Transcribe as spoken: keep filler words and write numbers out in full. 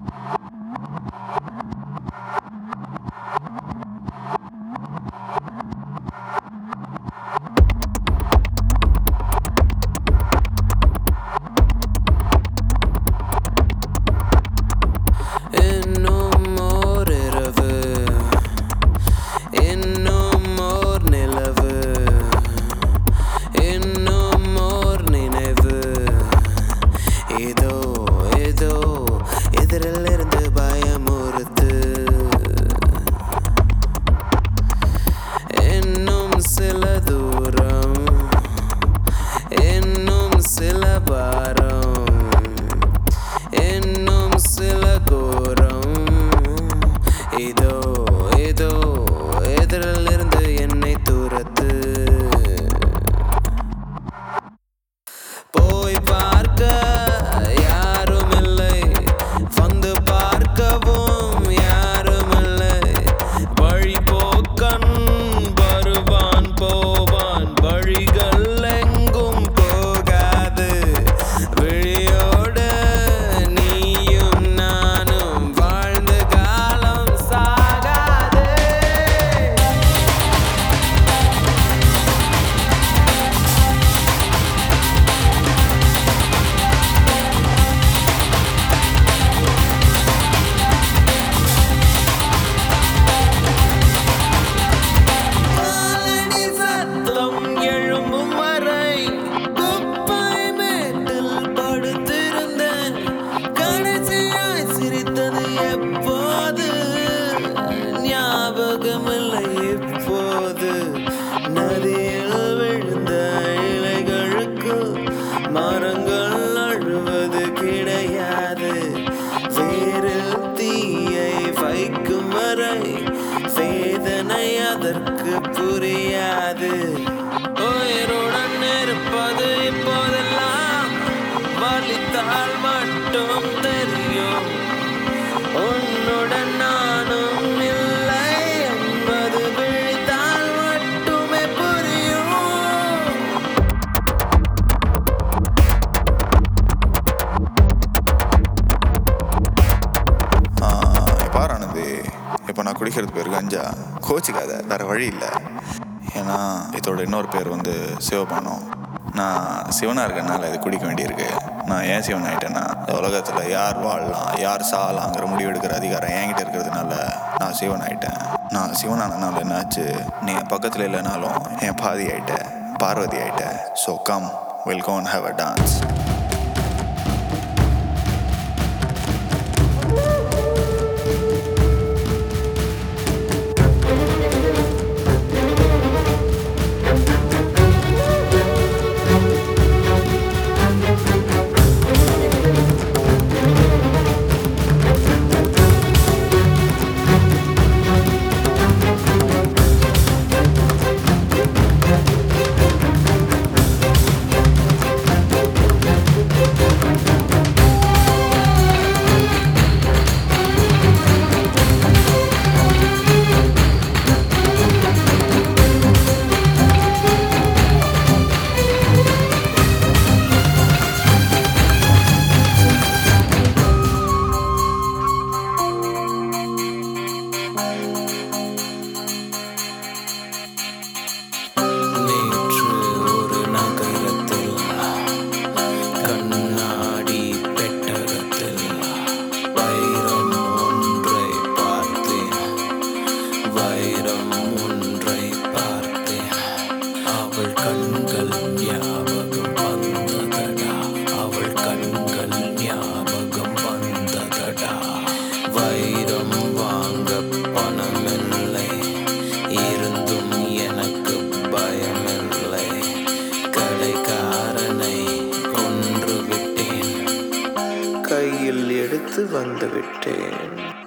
இப்போது நதியில் விழுந்த இலைகளுக்கு மரங்கள் அழுவது கிடையாது. வேரில் தீயை வைக்கும் வரை வேதனை அதற்கு புரியாது. உயிருடன் இருப்பது இப்போதெல்லாம் வலித்தால் மட்டும் தெரியும். உன்னுடன் நானும் இல்லை என்பது விழித்தால் மட்டுமே புரியும். பார் ஆனந்தி, இப்போ நான் குடிக்கிறது பேர் கஞ்சா. கோச்சிக்காத, வேறு வழி இல்லை. ஏன்னா இதோட இன்னொரு பேர் வந்து சிவபானம். நான் சிவனாக இருக்கனால இது குடிக்க வேண்டியிருக்கு. நான் ஏன் சிவன் ஆகிட்டேன்னா, இந்த உலகத்தில் யார் வாழலாம் யார் சாகலாங்கிற முடிவு எடுக்கிற அதிகாரம் என்கிட்ட இருக்கிறதுனால நான் சிவன் ஆகிட்டேன். நான் சிவனானனால என்னாச்சு, நீ என் பக்கத்தில் இல்லைனாலும் என் பாதி ஆகிட்ட, பார்வதி ஆகிட்ட. So come, we'll go and have a dance. கையில் எடுத்து வந்து விட்டேன்.